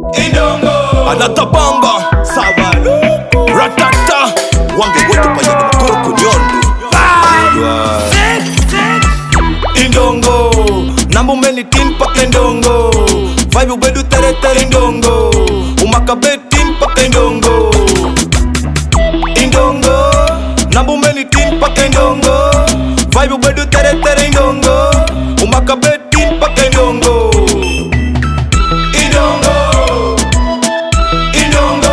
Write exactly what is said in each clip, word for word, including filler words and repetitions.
Indongo Anata bamba Sawalu Ratata Wange wetu pa yagi makuru kunyondu Indongo Nambu meni tin pak indongo Vibe ubedu tere tere indongo Umaka betin pak indongo Indongo Nambu meni tin pak indongo Vibe ubedu tere tere indongo Umaka betin pak indongo Indongo Indongo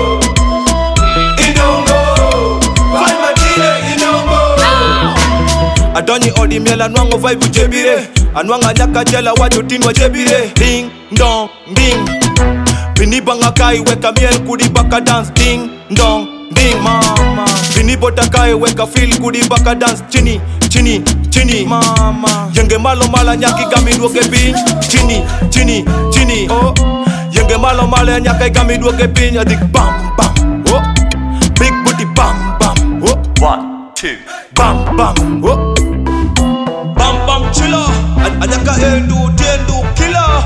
Indongo Vibe matine indongo Adonyi odi miela nwango vibe ujebire Anwanga nyaka jela wajutin wajebire Ding dong ding Bini banga kai weka miel kudi baka dance Ding dong ding mama Bini bota kai weka feel kudi baka dance Chini chini chini mama Yenge malo mala nyaki gami duoge pin Chini chini chini oh Yenge malo mala nyaki gami duoge pin Adik bam bam oh Big booty bam bam oh One, two Bam bam oh Bam bam chilla Anyaka endu tiendu killer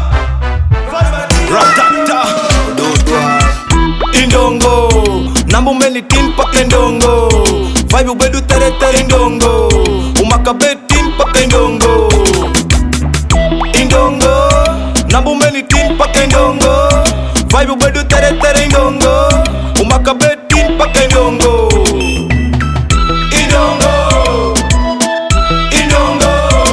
Ratata Indongo Nambu meni tin pak indongo Vibe ubedu tere tere indongo Umaka betin pak indongo Indongo Nambu meni tin pak indongo Vibe ubedu tere tere indongo Umaka betin pak indongo Indongo Indongo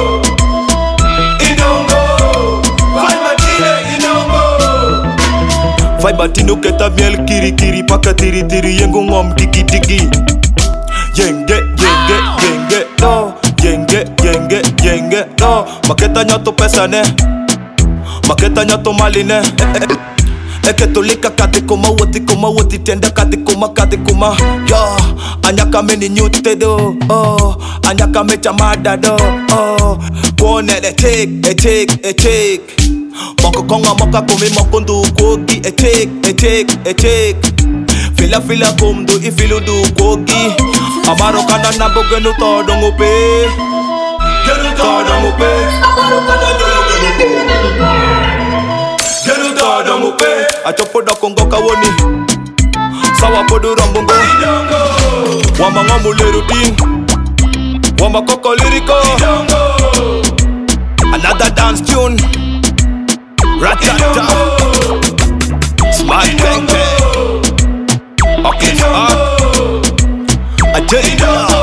Indongo Vibe matine indongo Vibe atino keta miel kiri kiri paka tiri tiri yengu ngom digi digi Yenge yenge yenge no Yenge yenge yenge no Maketa nyoto pesa ne Maketa nyoto mali ne Eke tolika kade koma woti koma woti tenda kade koma kade koma Yo Anyaka meni nyute do Oh Anyaka me chamada do Oh Kone le take e take e take Moko konga moka kumi moko ndu kogi e take e take e take Fila fila kumdu ifilu du kogi Amaro kana naboge nu todo ngupe Genu todo ngupe Amaro kana naboge nu Genu todo ngupe Achopo da kongo kawoni Sawa podu rambungo Wama ngamu lirutin Wama koko liriko Another dance tune Ratata Smart Bank Okay, uh, I tell you